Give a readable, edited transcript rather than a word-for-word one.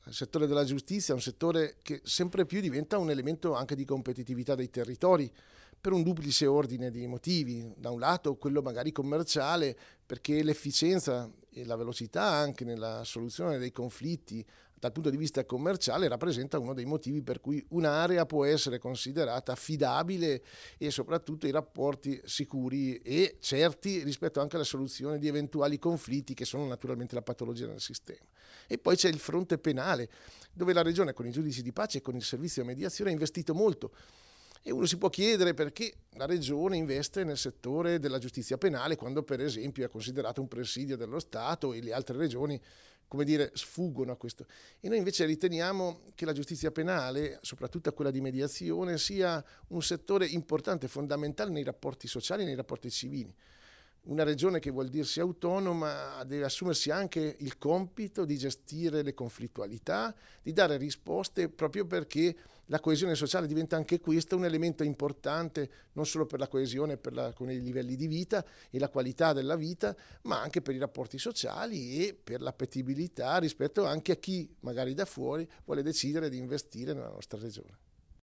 Il settore della giustizia è un settore che sempre più diventa un elemento anche di competitività dei territori, per un duplice ordine di motivi. Da un lato quello magari commerciale, perché l'efficienza e la velocità anche nella soluzione dei conflitti dal punto di vista commerciale rappresenta uno dei motivi per cui un'area può essere considerata affidabile e soprattutto i rapporti sicuri e certi rispetto anche alla soluzione di eventuali conflitti che sono naturalmente la patologia del sistema. E poi c'è il fronte penale, dove la Regione con i giudici di pace e con il servizio di mediazione ha investito molto. E uno si può chiedere perché la Regione investe nel settore della giustizia penale quando per esempio è considerato un presidio dello Stato e le altre regioni, come dire, sfuggono a questo. E noi invece riteniamo che la giustizia penale, soprattutto quella di mediazione, sia un settore importante, fondamentale nei rapporti sociali e nei rapporti civili. Una regione che vuol dirsi autonoma deve assumersi anche il compito di gestire le conflittualità, di dare risposte proprio perché la coesione sociale diventa anche questo un elemento importante non solo per la coesione con i livelli di vita e la qualità della vita, ma anche per i rapporti sociali e per l'appetibilità rispetto anche a chi magari da fuori vuole decidere di investire nella nostra regione.